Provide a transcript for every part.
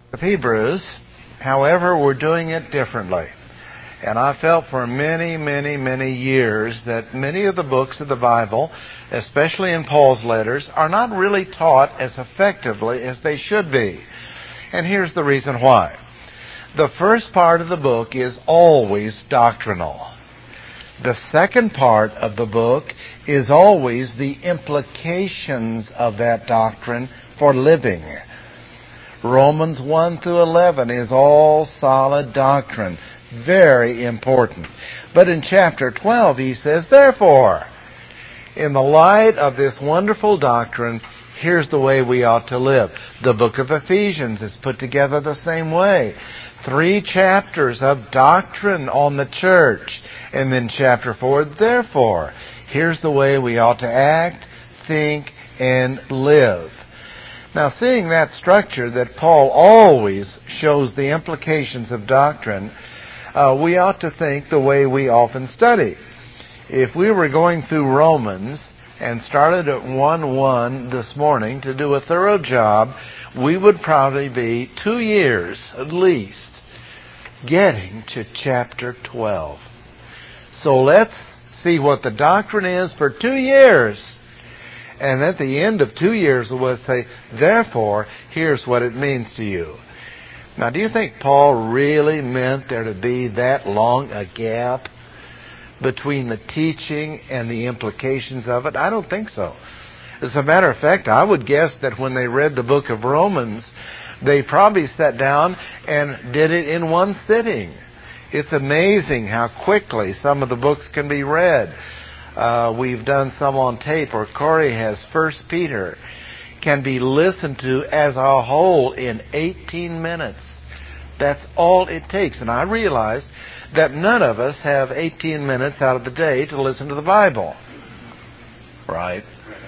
With Hebrews, however, we're doing it differently. And I felt for many years that many of the books of the Bible, especially in Paul's letters, are not really taught as effectively as they should be. And here's the reason why. The first part of the book is always doctrinal. The second part of the book is always the implications of that doctrine for living. Romans 1 through 11 is all solid doctrine. Very important. But in chapter 12 he says, therefore, in the light of this wonderful doctrine, here's the way we ought to live. The book of Ephesians is put together the same way. 3 chapters of doctrine on the church. And then chapter 4, therefore, here's the way we ought to act, think, and live. Now, seeing that structure that Paul always shows the implications of doctrine, we ought to think the way we often study. If we were going through Romans and started at 1:1 this morning to do a thorough job, we would probably be 2 years at least getting to chapter 12. So let's see what the doctrine is for 2 years. And at the end of 2 years, we'll say, therefore, here's what it means to you. Now, do you think Paul really meant there to be that long a gap between the teaching and the implications of it? I don't think so. As a matter of fact, I would guess that when they read the book of Romans, they probably sat down and did it in one sitting. It's amazing how quickly some of the books can be read. We've done some on tape, or Corey has 1 Peter, can be listened to as a whole in 18 minutes. That's all it takes. And I realize that none of us have 18 minutes out of the day to listen to the Bible. Right?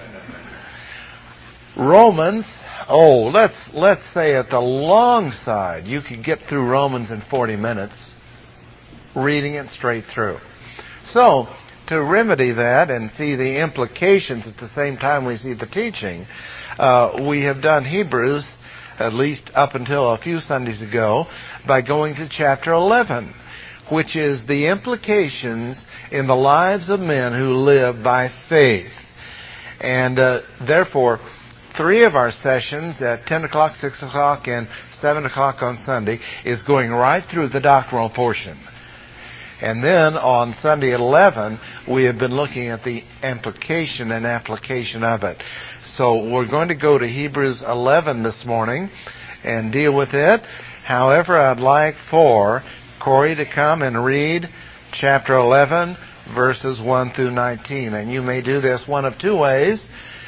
Romans, let's say at the long side, you could get through Romans in 40 minutes, reading it straight through. So, to remedy that and see the implications at the same time we see the teaching, we have done Hebrews, at least up until a few Sundays ago, by going to chapter 11, which is the implications in the lives of men who live by faith. And therefore, 3 of our sessions at 10 o'clock, 6 o'clock, and 7 o'clock on Sunday is going right through the doctrinal portion. And then on Sunday at 11, we have been looking at the implication and application of it. So we're going to go to Hebrews 11 this morning and deal with it. However, I'd like for Corey to come and read chapter 11, verses 1 through 19. And you may do this one of 2 ways.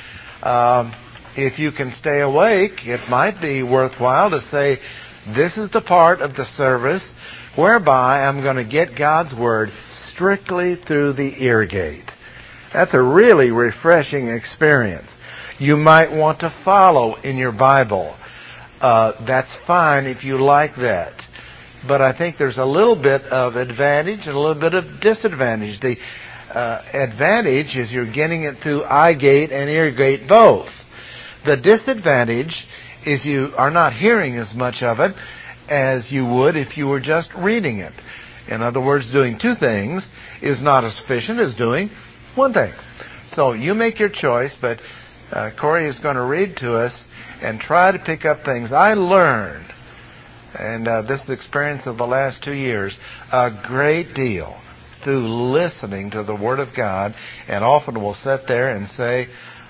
If you can stay awake, it might be worthwhile to say, this is the part of the service whereby I'm going to get God's Word strictly through the ear gate. That's a really refreshing experience. You might want to follow in your Bible. That's fine if you like that. But I think there's a little bit of advantage and a little bit of disadvantage. The advantage is you're getting it through eye gate and ear gate both. The disadvantage is you are not hearing as much of it as you would if you were just reading it. In other words, doing 2 things is not as efficient as doing 1 thing. So you make your choice, but Corey is going to read to us and try to pick up things I learned, and this is the experience of the last 2 years, a great deal through listening to the Word of God, and often we'll sit there and say,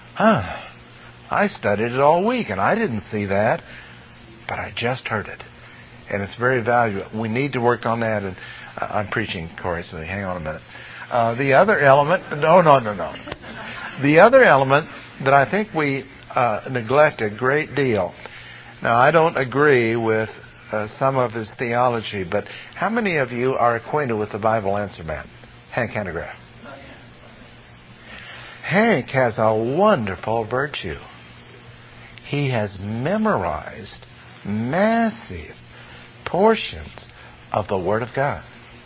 I studied it all week and I didn't see that, but I just heard it. And it's very valuable. We need to work on that. And I'm preaching, Corey, so hang on a minute. The other element, no. The other element that I think we neglect a great deal. Now, I don't agree with some of his theology, but how many of you are acquainted with the Bible Answer Man? Hank Hanegraaff. Hank has a wonderful virtue. He has memorized massive portions of the Word of God.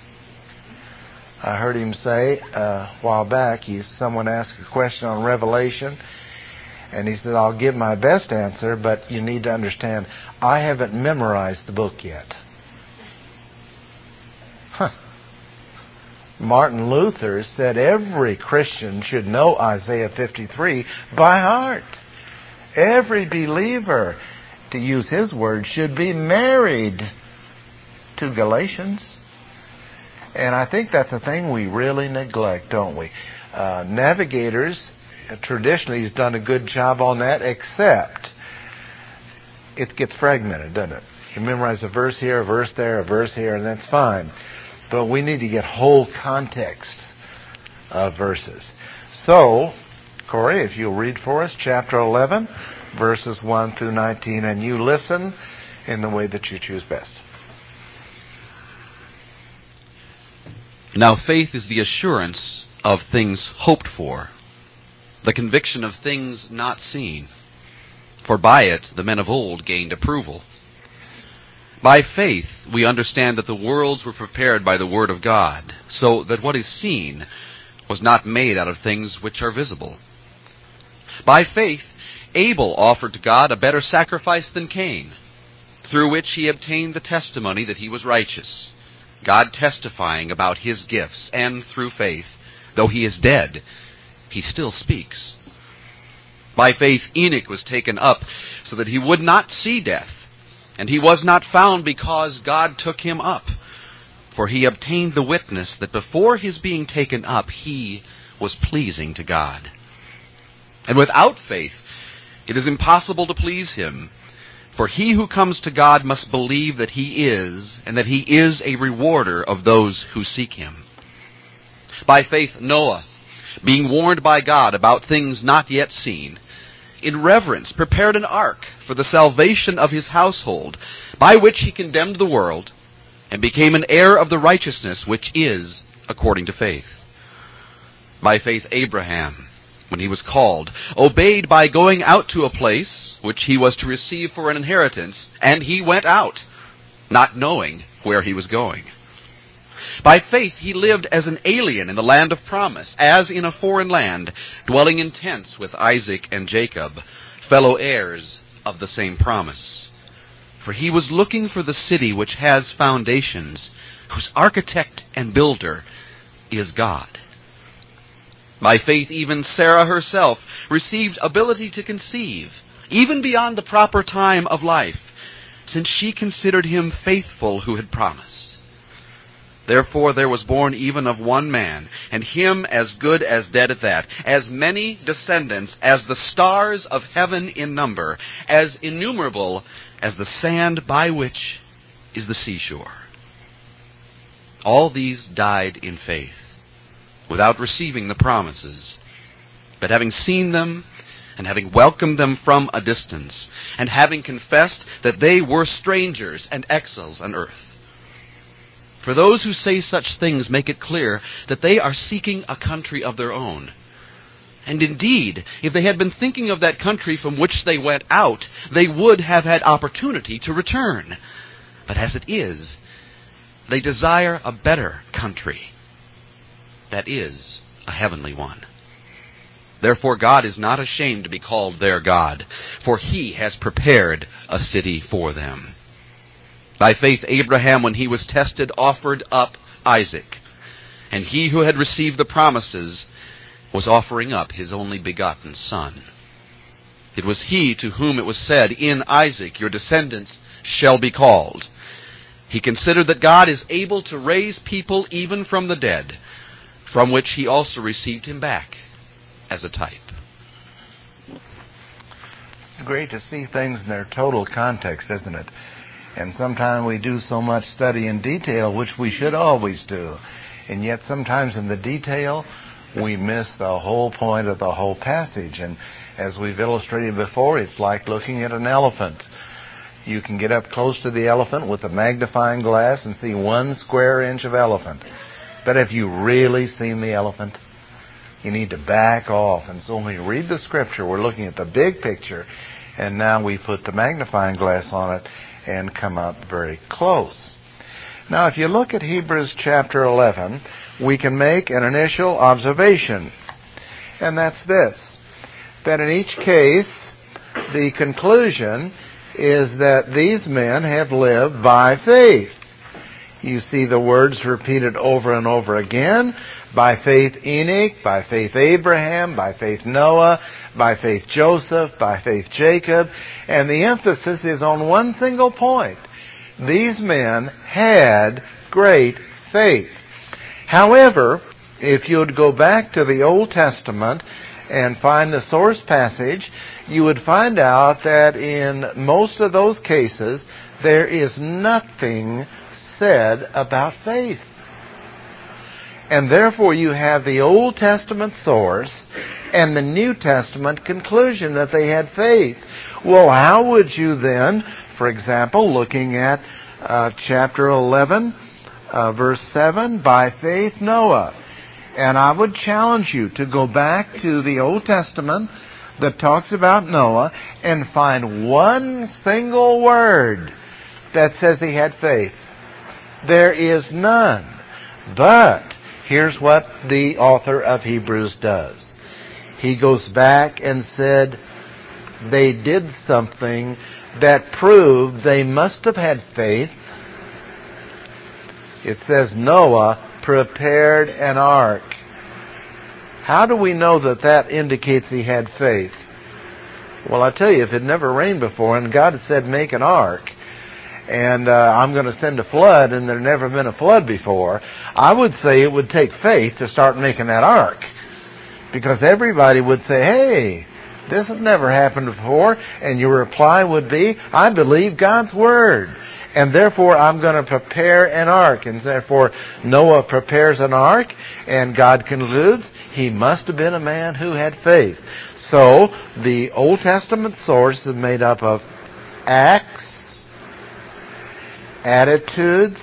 I heard him say a while back, someone asked a question on Revelation, And he said, I'll give my best answer, but you need to understand, I haven't memorized the book yet. Martin Luther said every Christian should know Isaiah 53 by heart. Every believer, to use his word, should be married to Galatians. And I think that's a thing we really neglect, don't we? Navigators, traditionally, has done a good job on that, except it gets fragmented, doesn't it? You memorize a verse here, a verse there, a verse here, and that's fine. But we need to get whole context of verses. So, Corey, if you'll read for us chapter 11, verses 1 through 19, and you listen in the way that you choose best. Now faith is the assurance of things hoped for, the conviction of things not seen. For by it the men of old gained approval. By faith we understand that the worlds were prepared by the word of God, so that what is seen was not made out of things which are visible. By faith Abel offered to God a better sacrifice than Cain, through which he obtained the testimony that he was righteous, God testifying about his gifts, and through faith, though he is dead, he still speaks. By faith Enoch was taken up so that he would not see death, and he was not found because God took him up. For he obtained the witness that before his being taken up he was pleasing to God. And without faith it is impossible to please him. For he who comes to God must believe that he is, and that he is a rewarder of those who seek him. By faith Noah, being warned by God about things not yet seen, in reverence prepared an ark for the salvation of his household, by which he condemned the world, and became an heir of the righteousness which is according to faith. By faith Abraham, when he was called, obeyed by going out to a place which he was to receive for an inheritance, and he went out, not knowing where he was going. By faith he lived as an alien in the land of promise, as in a foreign land, dwelling in tents with Isaac and Jacob, fellow heirs of the same promise. For he was looking for the city which has foundations, whose architect and builder is God. By faith even Sarah herself received ability to conceive, even beyond the proper time of life, since she considered him faithful who had promised. Therefore there was born even of one man, and him as good as dead at that, as many descendants as the stars of heaven in number, as innumerable as the sand by which is the seashore. All these died in faith, without receiving the promises, but having seen them, and having welcomed them from a distance, and having confessed that they were strangers and exiles on earth. For those who say such things make it clear that they are seeking a country of their own. And indeed, if they had been thinking of that country from which they went out, they would have had opportunity to return. But as it is, they desire a better country, that is, a heavenly one. Therefore God is not ashamed to be called their God, for he has prepared a city for them. By faith Abraham, when he was tested, offered up Isaac, and he who had received the promises was offering up his only begotten son. It was he to whom it was said, "In Isaac your descendants shall be called." He considered that God is able to raise people even from the dead, from which he also received him back as a type. It's great to see things in their total context, isn't it? And sometimes we do so much study in detail, which we should always do. And yet sometimes in the detail, we miss the whole point of the whole passage. And as we've illustrated before, it's like looking at an elephant. You can get up close to the elephant with a magnifying glass and see 1 square inch of elephant. But have you really seen the elephant? You need to back off. And so when we read the Scripture, we're looking at the big picture, and now we put the magnifying glass on it and come up very close. Now, if you look at Hebrews chapter 11, we can make an initial observation, and that's this. that in each case, the conclusion is that these men have lived by faith. You see the words repeated over and over again. By faith Enoch, by faith Abraham, by faith Noah, by faith Joseph, by faith Jacob. And the emphasis is on one single point. These men had great faith. However, if you would go back to the Old Testament and find the source passage, you would find out that in most of those cases, there is nothing said about faith. And therefore you have the Old Testament source and the New Testament conclusion that they had faith. Well, how would you then, for example, looking at chapter 11, verse 7, by faith Noah. And I would challenge you to go back to the Old Testament that talks about Noah and find one single word that says he had faith. There is none. But here's what the author of Hebrews does. He goes back and said they did something that proved they must have had faith. It says Noah prepared an ark. How do we know that that indicates he had faith? Well, I tell you, if it never rained before and God had said make an ark, and I'm going to send a flood, and there never been a flood before, I would say it would take faith to start making that ark. Because everybody would say, hey, this has never happened before, and your reply would be, I believe God's Word, and therefore I'm going to prepare an ark. And therefore Noah prepares an ark, and God concludes he must have been a man who had faith. So the Old Testament source is made up of acts, attitudes,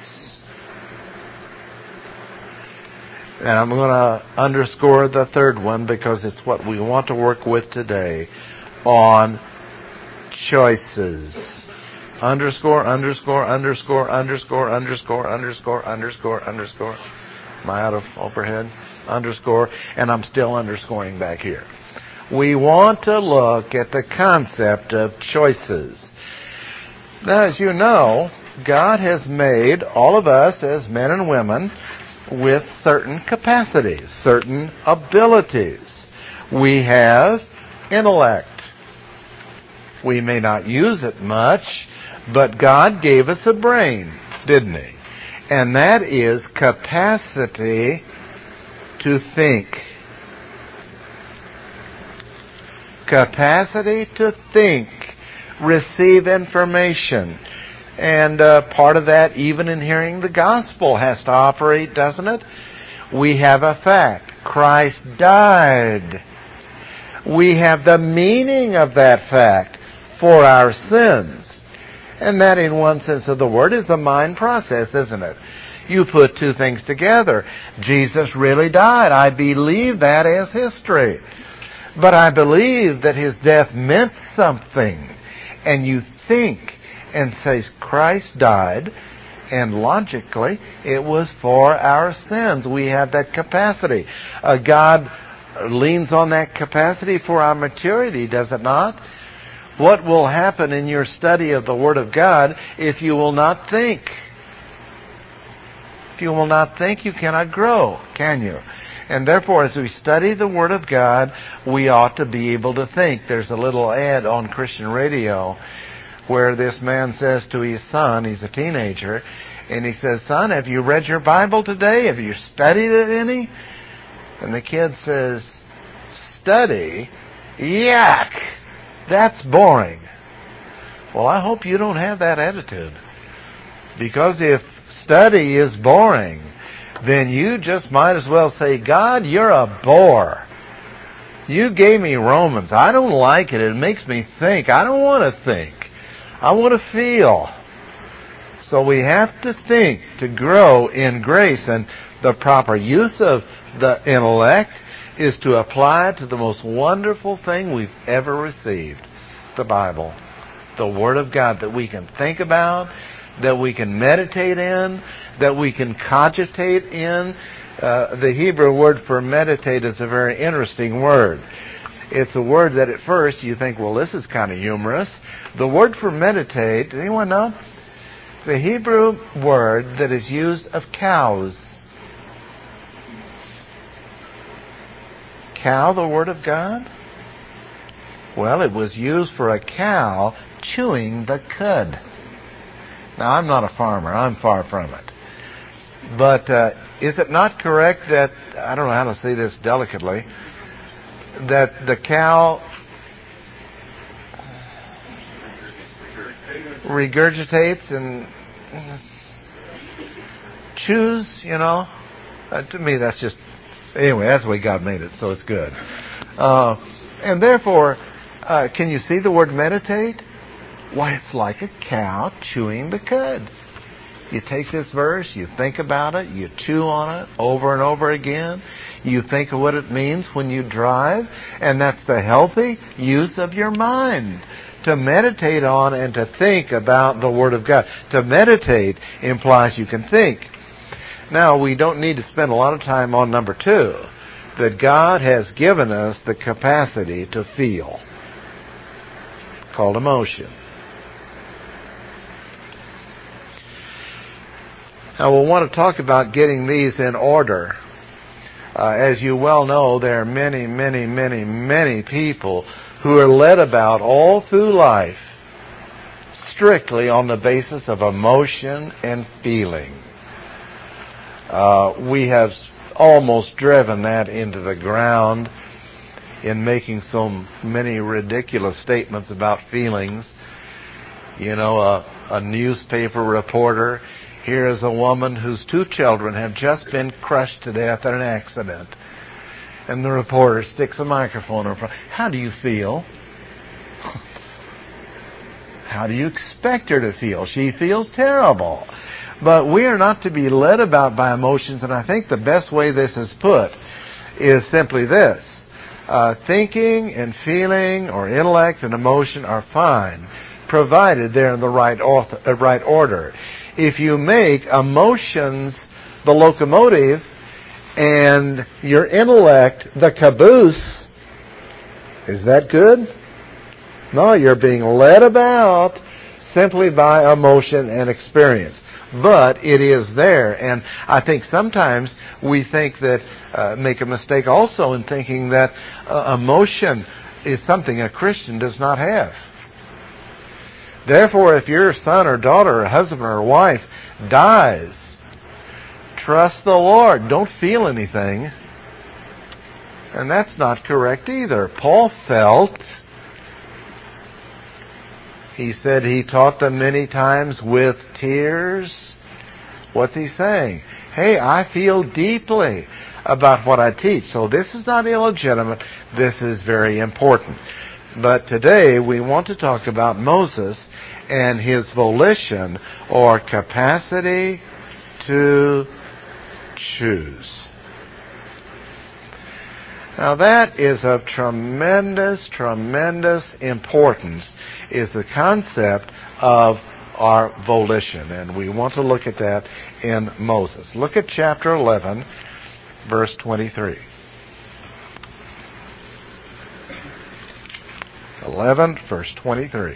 and I'm going to underscore the third one because it's what we want to work with today, on choices. Underscore, underscore, underscore, underscore, underscore, underscore, underscore, underscore. Am I out of overhead? Underscore, and I'm still underscoring back here. We want to look at the concept of choices. Now, as you know, God has made all of us as men and women with certain capacities, certain abilities. We have intellect. We may not use it much, but God gave us a brain, didn't He? And that is capacity to think. Capacity to think, receive information. And part of that, even in hearing the gospel, has to operate, doesn't it? We have a fact. Christ died. We have the meaning of that fact for our sins. And that, in one sense of the word, is the mind process, isn't it? You put two things together. Jesus really died. I believe that as history. But I believe that His death meant something. And you think and say, Christ died, and logically, it was for our sins. We have that capacity. God leans on that capacity for our maturity, does it not? What will happen in your study of the Word of God if you will not think? If you will not think, you cannot grow, can you? And therefore, as we study the Word of God, we ought to be able to think. There's a little ad on Christian radio where this man says to his son, he's a teenager, and he says, son, have you read your Bible today? Have you studied it any? And the kid says, study? Yuck! That's boring. Well, I hope you don't have that attitude. Because if study is boring, then you just might as well say, God, you're a bore. You gave me Romans. I don't like it. It makes me think. I don't want to think. I want to feel. So we have to think to grow in grace. And the proper use of the intellect is to apply it to the most wonderful thing we've ever received, the Bible, the Word of God, that we can think about, that we can meditate in, that we can cogitate in. The Hebrew word for meditate is a very interesting word. It's a word that at first you think, well, this is kind of humorous. The word for meditate, does anyone know? It's a Hebrew word that is used of cows. Cow, the Word of God? Well, it was used for a cow chewing the cud. Now, I'm not a farmer. I'm far from it. But is it not correct that, I don't know how to say this delicately, that the cow regurgitates and chews, to me, that's just, anyway, that's the way God made it, so it's good. And therefore, can you see the word meditate? Why, it's like a cow chewing the cud. You take this verse, you think about it, you chew on it over and over again. You think of what it means when you drive, and that's the healthy use of your mind. To meditate on and to think about the Word of God. To meditate implies you can think. Now, we don't need to spend a lot of time on number 2, that God has given us the capacity to feel, called emotion. Now, we'll want to talk about getting these in order. As you well know, there are many, many, many, many people who are led about all through life strictly on the basis of emotion and feeling. We have almost driven that into the ground in making so many ridiculous statements about feelings. A newspaper reporter, here is a woman whose 2 children have just been crushed to death in an accident. And the reporter sticks a microphone in front. How do you feel? How do you expect her to feel? She feels terrible. But we are not to be led about by emotions, and I think the best way this is put is simply this. Thinking and feeling or intellect and emotion are fine, provided they're in the right order. If you make emotions the locomotive and your intellect the caboose, is that good? No, you're being led about simply by emotion and experience. But it is there, and I think sometimes we think that, make a mistake also in thinking that emotion is something a Christian does not have. Therefore, if your son or daughter or husband or wife dies, trust the Lord. Don't feel anything. And that's not correct either. Paul felt. He said he taught them many times with tears. What's he saying? Hey, I feel deeply about what I teach. So this is not illegitimate. This is very important. But today we want to talk about Moses and his volition or capacity to choose. Now that is of tremendous, tremendous importance, is the concept of our volition. And we want to look at that in Moses. Look at chapter 11, verse 23. 11, verse 23.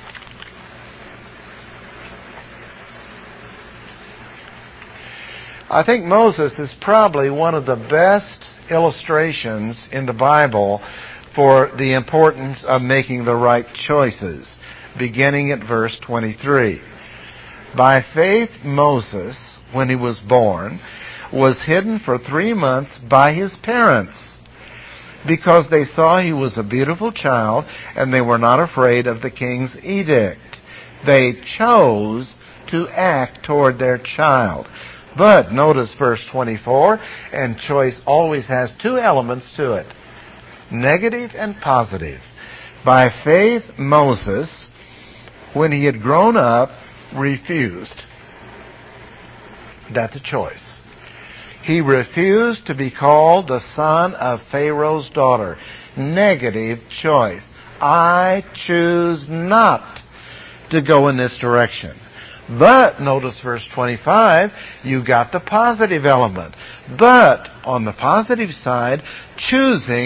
I think Moses is probably one of the best illustrations in the Bible for the importance of making the right choices, beginning at verse 23. By faith, Moses, when he was born, was hidden for 3 months by his parents, because they saw he was a beautiful child, and they were not afraid of the king's edict. They chose to act toward their child. But notice verse 24, and choice always has 2 elements to it, negative and positive. By faith, Moses, when he had grown up, refused. That's a choice. He refused to be called the son of Pharaoh's daughter. Negative choice. I choose not to go in this direction. But, notice verse 25, you got the positive element. But, on the positive side, choosing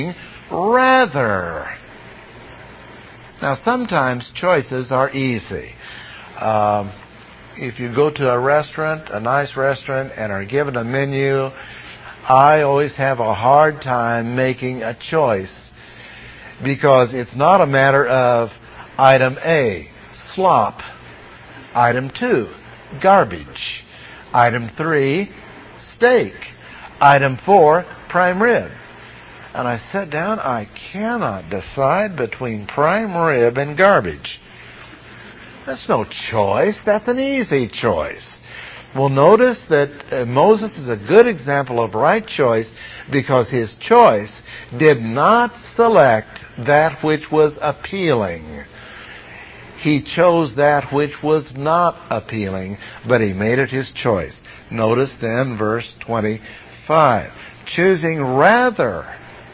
rather. Now, sometimes choices are easy. If you go to a restaurant, a nice restaurant, and are given a menu, I always have a hard time making a choice because it's not a matter of item A, slop, item 2, garbage, item 3, steak, item 4, prime rib. And I sat down, I cannot decide between prime rib and garbage. That's no choice. That's an easy choice. Well, notice that Moses is a good example of right choice because his choice did not select that which was appealing. He chose that which was not appealing, but he made it his choice. Notice then verse 25. Choosing rather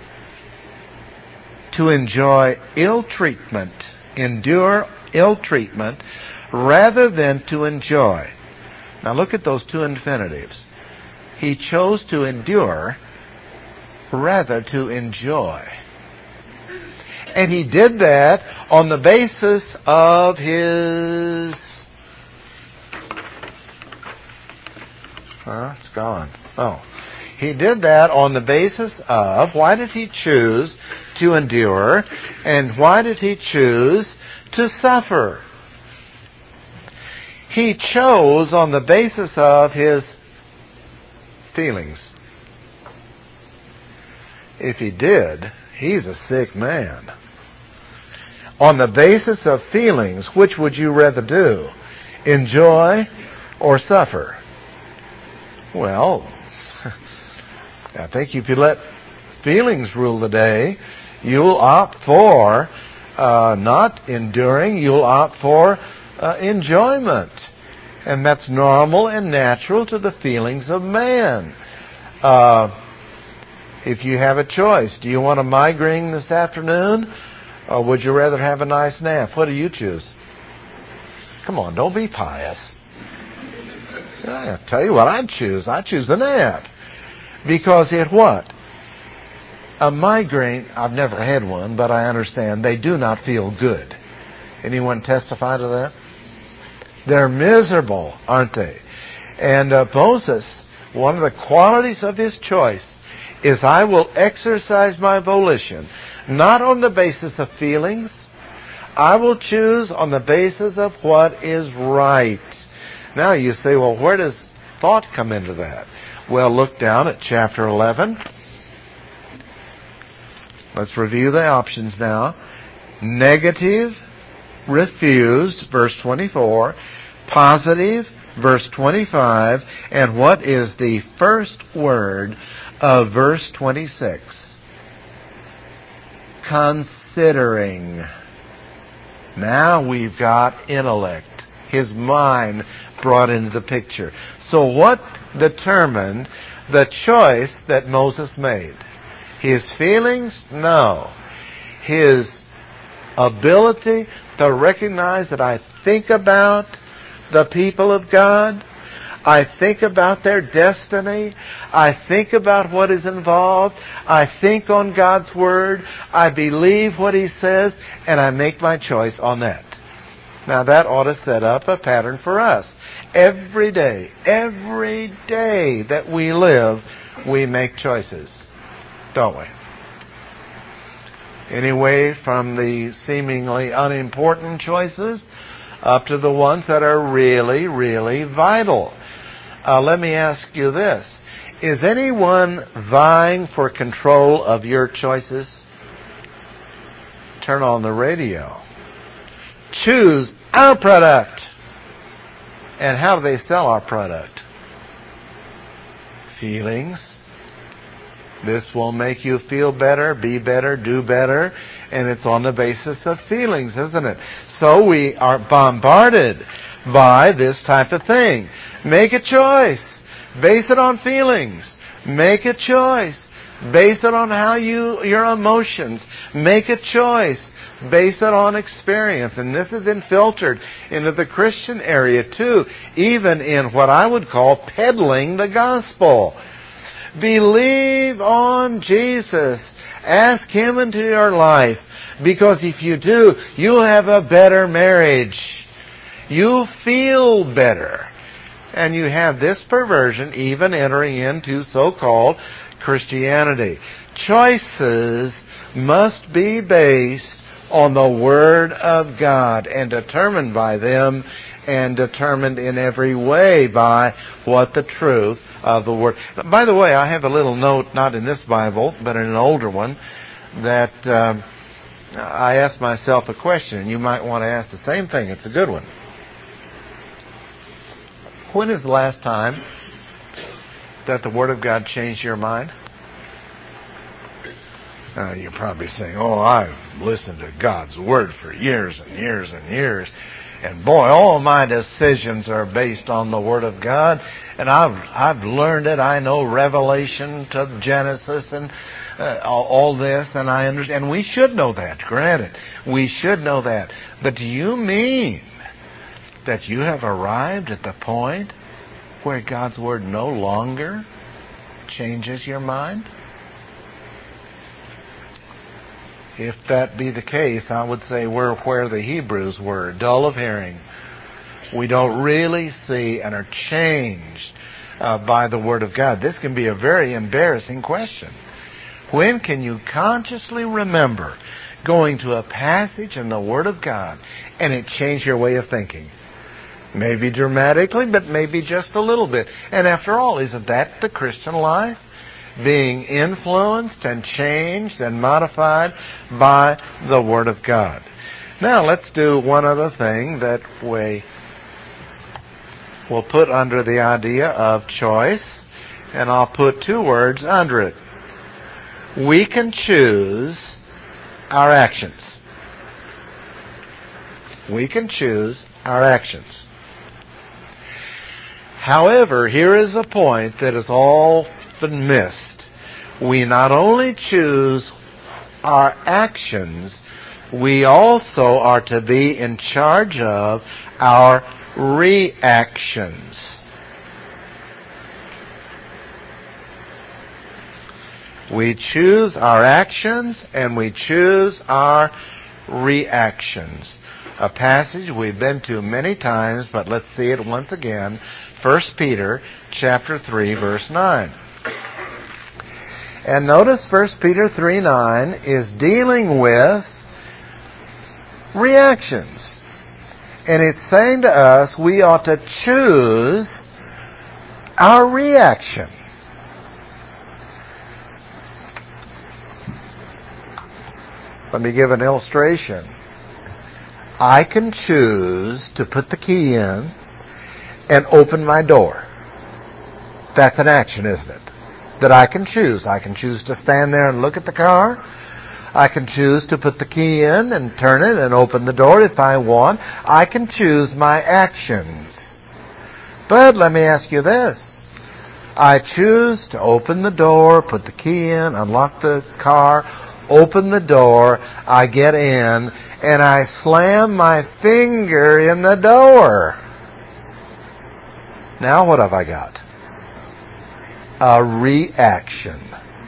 to enjoy ill treatment, endure ill treatment, rather than to enjoy. Now look at those two infinitives. He chose to endure rather to enjoy. And he did that on the basis of his... it's gone. Oh. He did that on the basis of, why did he choose to endure, and why did he choose to suffer? He chose on the basis of his feelings. If he did, he's a sick man. On the basis of feelings, which would you rather do? Enjoy or suffer? Well, I think if you let feelings rule the day, you'll opt for not enduring, you'll opt for enjoyment. And that's normal and natural to the feelings of man. If you have a choice, do you want a migraine this afternoon, or would you rather have a nice nap? What do you choose? Come on, don't be pious. I'll tell you what I'd choose. I'd choose a nap. Because it what? A migraine, I've never had one, but I understand they do not feel good. Anyone testify to that? They're miserable, aren't they? And Moses, one of the qualities of his choice is I will exercise my volition, not on the basis of feelings. I will choose on the basis of what is right. Now you say, well, where does thought come into that? Well, look down at chapter 11. Let's review the options now. Negative, refused, verse 24. Positive, verse 25. And what is the first word of verse 26? Considering. Now we've got intellect, his mind brought into the picture. So what determined the choice that Moses made? His feelings? No. His ability to recognize that I think about the people of God. I think about their destiny. I think about what is involved. I think on God's Word. I believe what He says, and I make my choice on that. Now that ought to set up a pattern for us. Every day that we live, we make choices, don't we? Anyway, from the seemingly unimportant choices up to the ones that are really, really vital. Let me ask you this. Is anyone vying for control of your choices? Turn on the radio. Choose our product. And how do they sell our product? Feelings. This will make you feel better, be better, do better. And it's on the basis of feelings, isn't it? So we are bombarded by this type of thing. Make a choice. Base it on feelings. Make a choice. Base it on your emotions. Make a choice. Base it on experience. And this is infiltrated into the Christian area too, even in what I would call peddling the gospel. Believe on Jesus Ask Him into your life, because if you do, you'll have a better marriage. You'll feel better. And you have this perversion even entering into so-called Christianity. Choices must be based on the Word of God and determined by them, and determined in every way by what the truth of the Word. By the way, I have a little note, not in this Bible, but in an older one, that I asked myself a question, and you might want to ask the same thing. It's a good one. When is the last time that the Word of God changed your mind? You're probably saying, oh, I've listened to God's Word for years and years and years. And boy, all my decisions are based on the Word of God. And I've learned it. I know Revelation to Genesis and all this. And I understand. And we should know that, granted. We should know that. But do you mean that you have arrived at the point where God's Word no longer changes your mind? If that be the case, I would say we're where the Hebrews were, dull of hearing. We don't really see and are changed by the Word of God. This can be a very embarrassing question. When can you consciously remember going to a passage in the Word of God and it changed your way of thinking? Maybe dramatically, but maybe just a little bit. And after all, isn't that the Christian life? Being influenced and changed and modified by the Word of God. Now, let's do one other thing that we will put under the idea of choice, and I'll put two words under it. We can choose our actions. We can choose our actions. However, here is a point that is often missed. We not only choose our actions, we also are to be in charge of our reactions. We choose our actions and we choose our reactions. A passage we've been to many times, but let's see it once again. 1 Peter chapter 3, verse 9. And notice 1 Peter 3:9 is dealing with reactions. And it's saying to us we ought to choose our reaction. Let me give an illustration. I can choose to put the key in and open my door. That's an action, isn't it? That I can choose. I can choose to stand there and look at the car. I can choose to put the key in and turn it and open the door if I want. I can choose my actions. But let me ask you this. I choose to open the door, put the key in, unlock the car, open the door, I get in, and I slam my finger in the door. Now what have I got? A reaction.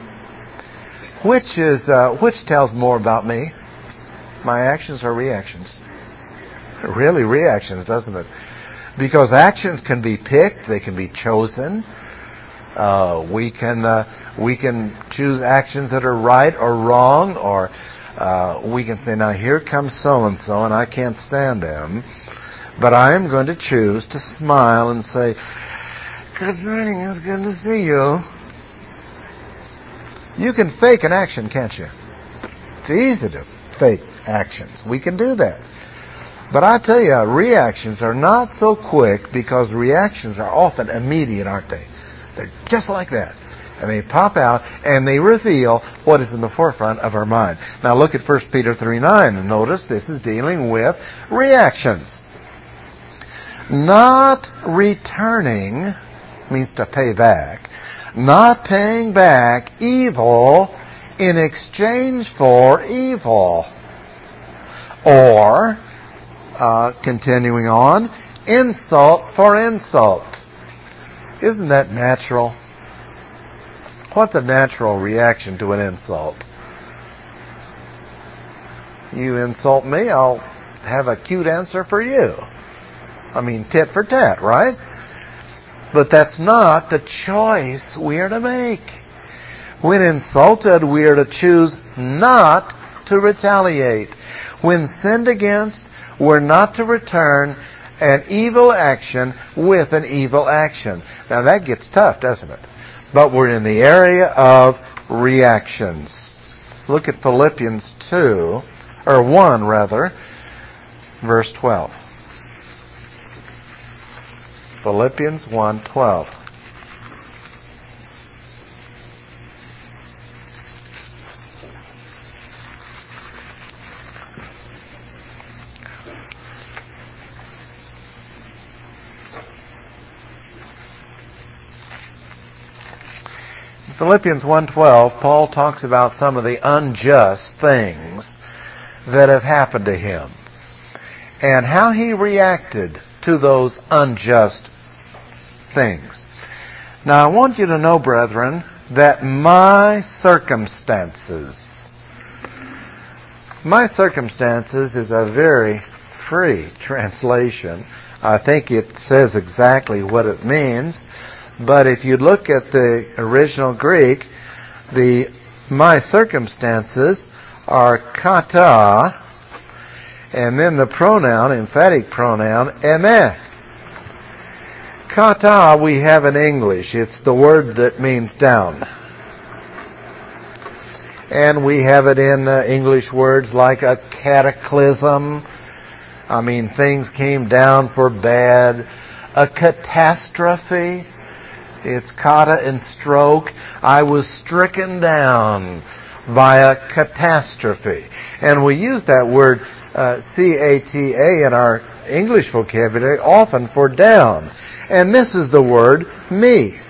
Which tells more about me? My actions or reactions? Really reactions, doesn't it? Because actions can be picked, they can be chosen. We can choose actions that are right or wrong, or we can say, now here comes so-and-so and I can't stand them, but I am going to choose to smile and say, good morning, it's good to see you. You can fake an action, can't you? It's easy to fake actions. We can do that. But I tell you, reactions are not so quick, because reactions are often immediate, aren't they? They're just like that. And they pop out and they reveal what is in the forefront of our mind. Now look at 1 Peter 3:9 and notice this is dealing with reactions. Not returning means to pay back. Not paying back evil in exchange for evil. Or, continuing on, insult for insult. Isn't that natural? What's a natural reaction to an insult? You insult me, I'll have a cute answer for you. I mean, tit for tat, right? But that's not the choice we are to make. When insulted, we are to choose not to retaliate. When sinned against, we're not to return an evil action with an evil action. Now that gets tough, doesn't it? But we're in the area of reactions. Look at Philippians 1, verse 12. Philippians 1:12. Philippians 1:12, Paul talks about some of the unjust things that have happened to him and how he reacted to those unjust things. Now I want you to know, brethren, that my circumstances is a very free translation. I think it says exactly what it means. But if you look at the original Greek, my circumstances are kata, and then the pronoun, emphatic pronoun, eme. Kata we have in English. It's the word that means down. And we have it in English words like a cataclysm. I mean, things came down for bad. A catastrophe. It's kata and stroke. I was stricken down by a catastrophe. And we use that word C-A-T-A in our English vocabulary often for down. And this is the word me.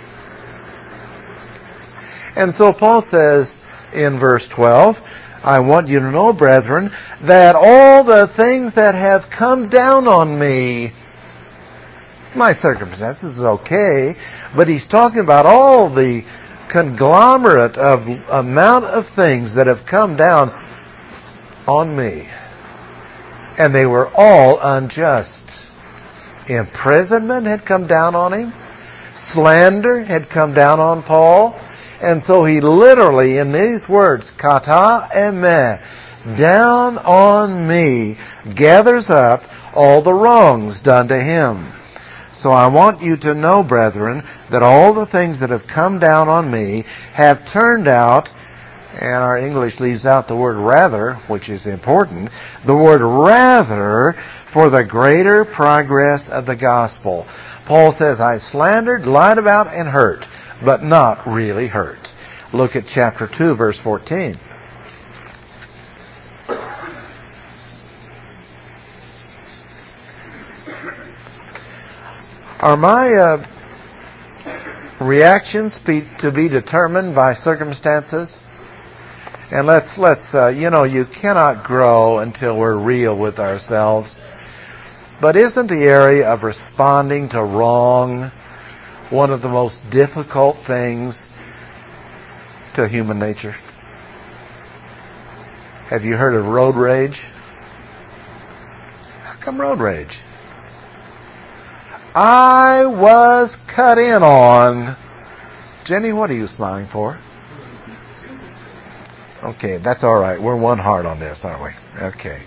And so Paul says in verse 12, I want you to know, brethren, that all the things that have come down on me, my circumstances is okay, but he's talking about all the conglomerate of amount of things that have come down on me. And they were all unjust. Imprisonment had come down on him. Slander had come down on Paul. And so he literally, in these words, kata eme, down on me, gathers up all the wrongs done to him. So I want you to know, brethren, that all the things that have come down on me have turned out, and our English leaves out the word rather, which is important, the word rather for the greater progress of the gospel. Paul says, I slandered, lied about, and hurt, but not really hurt. Look at chapter 2, verse 14. Are my reactions to be determined by circumstances? And let's you cannot grow until we're real with ourselves. But isn't the area of responding to wrong one of the most difficult things to human nature? Have you heard of road rage? How come road rage? I was cut in on. Jenny, what are you smiling for? Okay, that's all right. We're one heart on this, aren't we? Okay.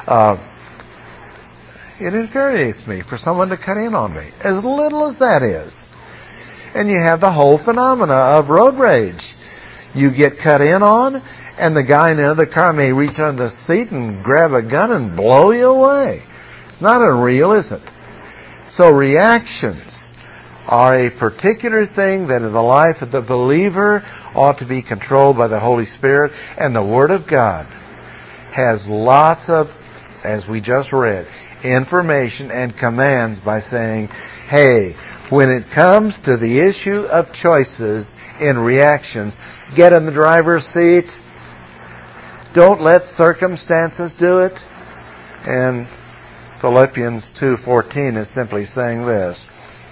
It infuriates me for someone to cut in on me, as little as that is. And you have the whole phenomena of road rage. You get cut in on, and the guy in the other car may reach under the seat and grab a gun and blow you away. It's not unreal, is it? So reactions are a particular thing that in the life of the believer ought to be controlled by the Holy Spirit. And the Word of God has lots of, as we just read, information and commands by saying, hey, when it comes to the issue of choices in reactions, get in the driver's seat. Don't let circumstances do it. And Philippians 2:14 is simply saying this.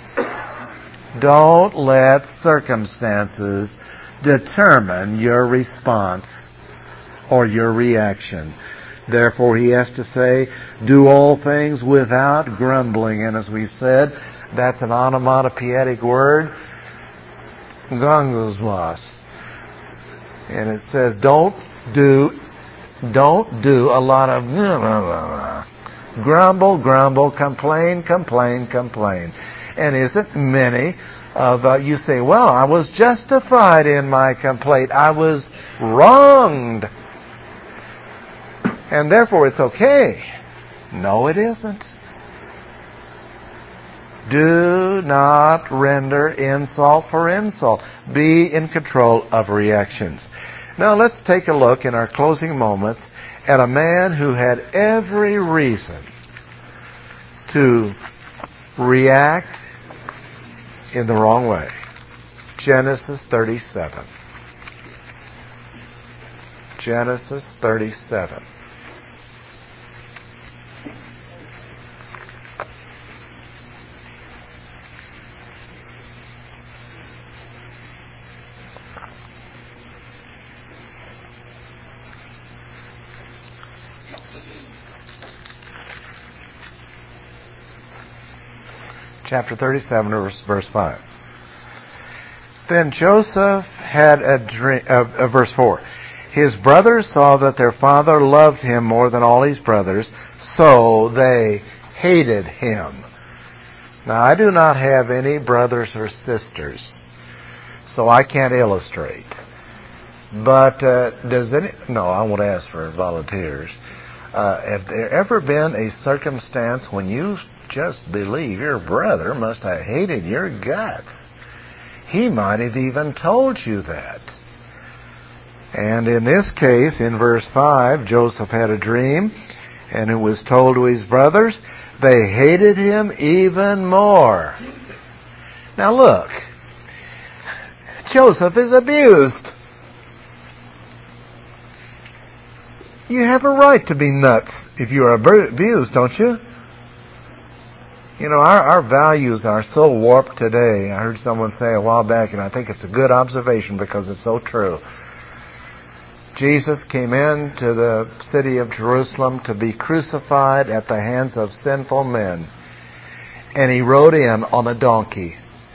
Don't let circumstances determine your response or your reaction. Therefore, he has to say, do all things without grumbling. And as we said, that's an onomatopoeic word, gongosmas. And it says, don't do a lot of grumble, complain. And isn't many of you say, well, I was justified in my complaint. I was wronged. And therefore it's okay. No, it isn't. Do not render insult for insult. Be in control of reactions. Now let's take a look in our closing moments at a man who had every reason to react in the wrong way. Genesis 37. Genesis 37. Chapter 37, verse 5. Then Joseph had a dream, verse 4. His brothers saw that their father loved him more than all his brothers, so they hated him. Now, I do not have any brothers or sisters, so I can't illustrate. But no, I won't ask for volunteers. Have there ever been a circumstance when you just believe your brother must have hated your guts? He might have even told you that. And in this case, in verse 5, Joseph had a dream, and it was told to his brothers. They hated him even more. Now look, Joseph is abused. You have a right to be nuts if you are abused, don't you? You know, our values are so warped today. I heard someone say a while back, and I think it's a good observation because it's so true. Jesus came into the city of Jerusalem to be crucified at the hands of sinful men. And he rode in on a donkey.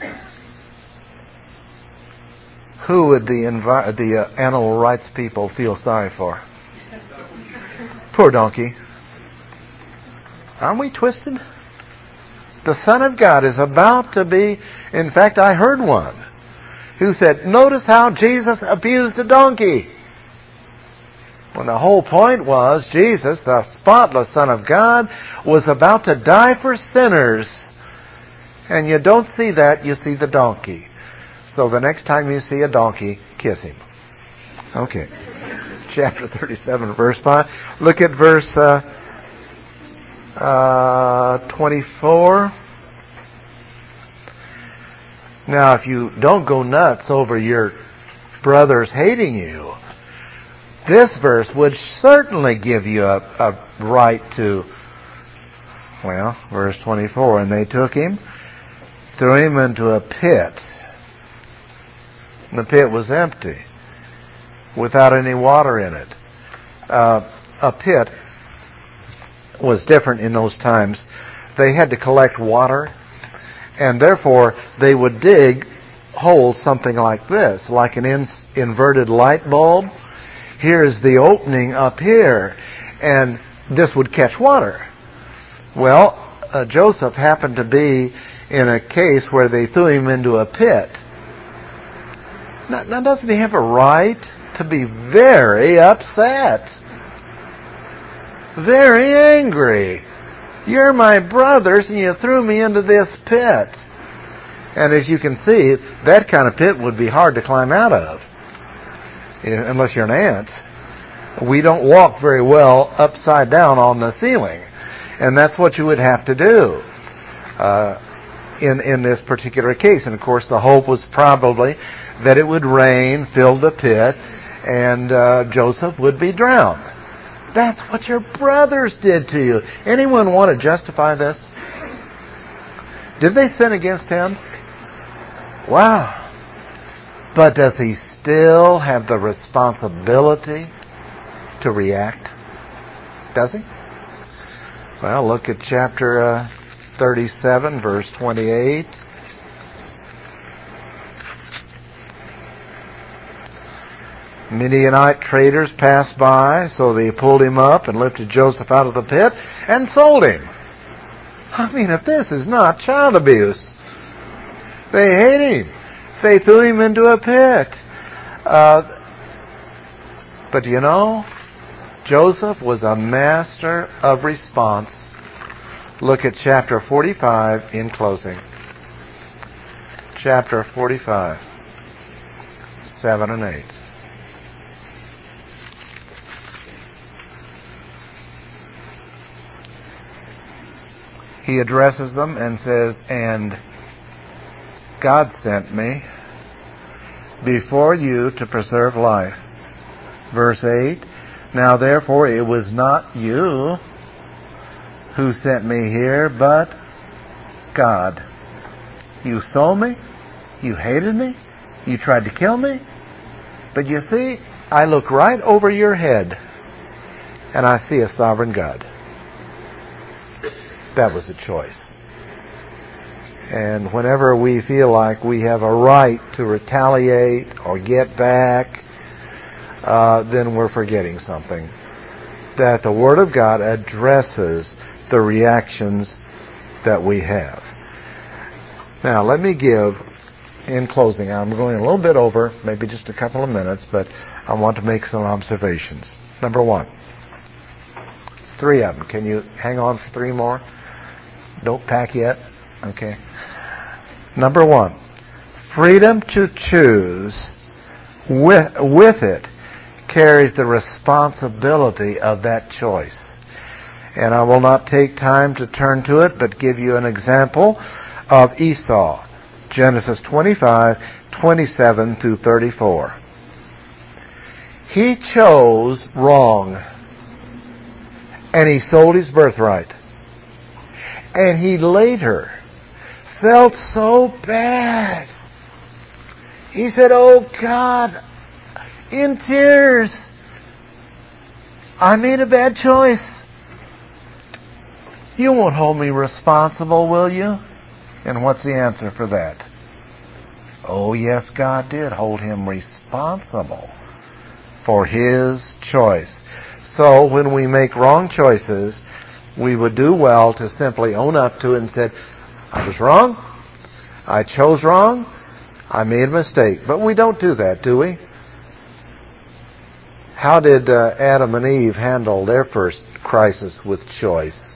Who would the animal rights people feel sorry for? Poor donkey. Aren't we twisted? The Son of God is about to be... In fact, I heard one who said, notice how Jesus abused a donkey. When the whole point was Jesus, the spotless Son of God, was about to die for sinners. And you don't see that, you see the donkey. So the next time you see a donkey, kiss him. Okay. Chapter 37, verse 5. Look at verse 24. Now, if you don't go nuts over your brothers hating you, this verse would certainly give you a right to, well, verse 24, and they took him, threw him into a pit. And the pit was empty, without any water in it. A pit was different in those times. They had to collect water, and therefore they would dig holes something like this, like an inverted light bulb. Here's the opening up here, and this would catch water. Well, Joseph happened to be in a case where they threw him into a pit. Now doesn't he have a right to be very upset? Very angry. You're my brothers and you threw me into this pit. And as you can see, that kind of pit would be hard to climb out of. Unless you're an ant. We don't walk very well upside down on the ceiling. And that's what you would have to do in this particular case. And of course the hope was probably that it would rain, fill the pit, and Joseph would be drowned. That's what your brothers did to you. Anyone want to justify this? Did they sin against him? Wow. But does he still have the responsibility to react? Does he? Well, look at chapter 37, verse 28. Midianite traders passed by, so they pulled him up and lifted Joseph out of the pit and sold him. I mean, if this is not child abuse, they hate him. They threw him into a pit. But you know, Joseph was a master of response. Look at chapter 45 in closing. Chapter 45, 7 and 8. He addresses them and says, "And God sent me before you to preserve life." Verse 8, "Now therefore it was not you who sent me here, but God. You sold me, you hated me, you tried to kill me, but you see, I look right over your head and I see a sovereign God." That was a choice. And whenever we feel like we have a right to retaliate or get back, then we're forgetting something. That the Word of God addresses the reactions that we have. Now, let me give, in closing, I'm going a little bit over, maybe just a couple of minutes, but I want to make some observations. Number one, 3 of them. Can you hang on for 3 more? Don't pack yet? Okay. Number one, freedom to choose with it carries the responsibility of that choice. And I will not take time to turn to it, but give you an example of Esau. Genesis 25, 27 through 34. He chose wrong, and he sold his birthright. And he later felt so bad. He said, "Oh God," in tears, "I made a bad choice. You won't hold me responsible, will you?" And what's the answer for that? Oh yes, God did hold him responsible for his choice. So when we make wrong choices, we would do well to simply own up to it and say, "I was wrong. I chose wrong. I made a mistake." But we don't do that, do we? How did Adam and Eve handle their first crisis with choice?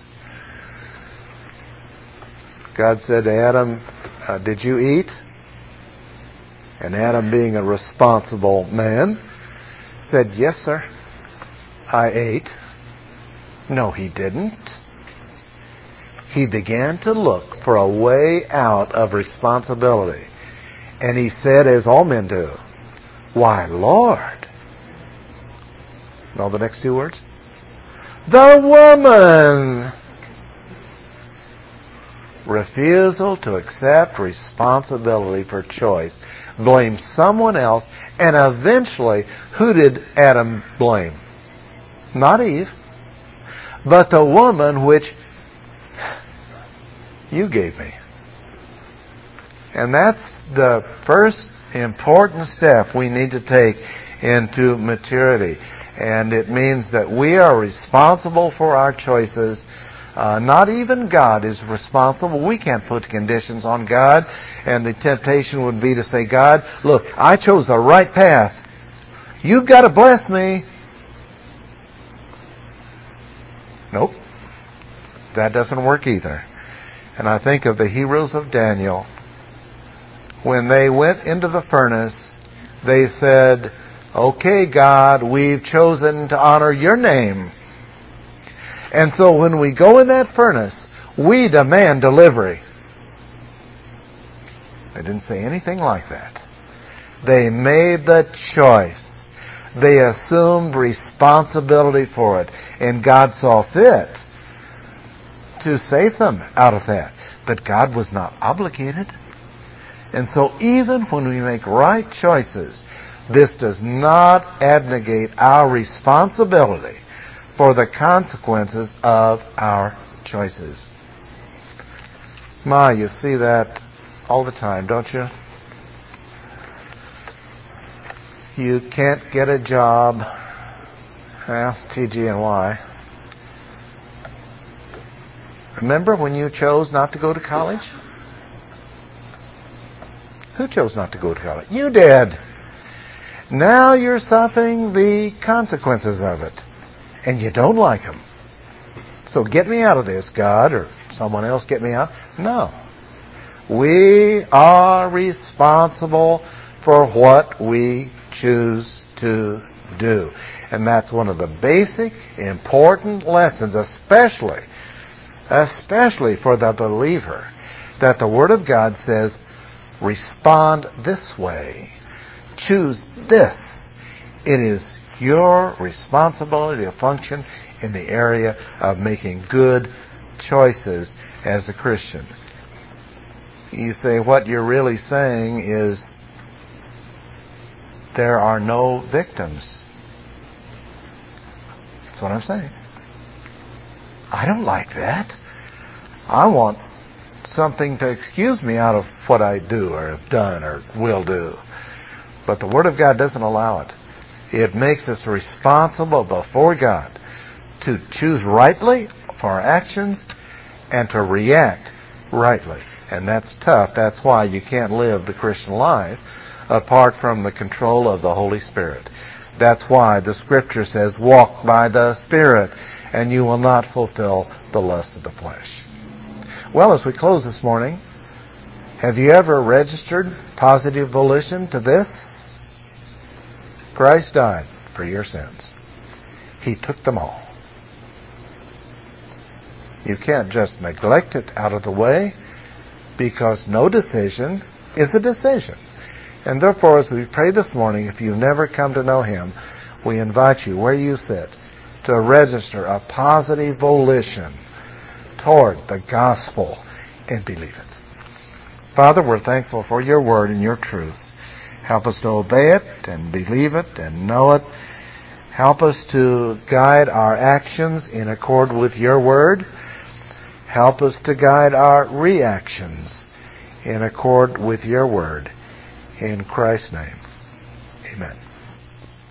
God said to Adam, "Did you eat?" And Adam, being a responsible man, said, "Yes, sir. I ate." No, he didn't. He began to look for a way out of responsibility. And he said, as all men do, "Why, Lord." Know the next 2 words? "The woman." Refusal to accept responsibility for choice. Blame someone else. And eventually, who did Adam blame? Not Eve, but the woman which you gave me. And that's the first important step we need to take into maturity. And it means that we are responsible for our choices. Not even God is responsible. We can't put conditions on God. And the temptation would be to say, "God, look, I chose the right path. You've got to bless me." Nope. That doesn't work either. And I think of the heroes of Daniel. When they went into the furnace, they said, "Okay, God, we've chosen to honor your name. And so when we go in that furnace, we demand delivery." They didn't say anything like that. They made the choice. They assumed responsibility for it. And God saw fit to save them out of that. But God was not obligated. And so even when we make right choices, this does not abnegate our responsibility for the consequences of our choices. Ma, you see that all the time, don't you? You can't get a job. Well, TG&Y. Remember when you chose not to go to college? Who chose not to go to college? You did. Now you're suffering the consequences of it. And you don't like them. So get me out of this, God, or someone else get me out. No. We are responsible for what we choose to do. And that's one of the basic, important lessons, especially for the believer, that the Word of God says, respond this way. Choose this. It is your responsibility to function in the area of making good choices as a Christian. You say, what you're really saying is there are no victims. That's what I'm saying. I don't like that. I want something to excuse me out of what I do or have done or will do. But the Word of God doesn't allow it. It makes us responsible before God to choose rightly for our actions and to react rightly. And that's tough. That's why you can't live the Christian life apart from the control of the Holy Spirit. That's why the Scripture says, walk by the Spirit, and you will not fulfill the lust of the flesh. Well, as we close this morning, have you ever registered positive volition to this? Christ died for your sins. He took them all. You can't just neglect it out of the way, because no decision is a decision. And therefore, as we pray this morning, if you've never come to know Him, we invite you, where you sit, to register a positive volition toward the gospel and believe it. Father, we're thankful for your word and your truth. Help us to obey it and believe it and know it. Help us to guide our actions in accord with your word. Help us to guide our reactions in accord with your word. In Christ's name, amen.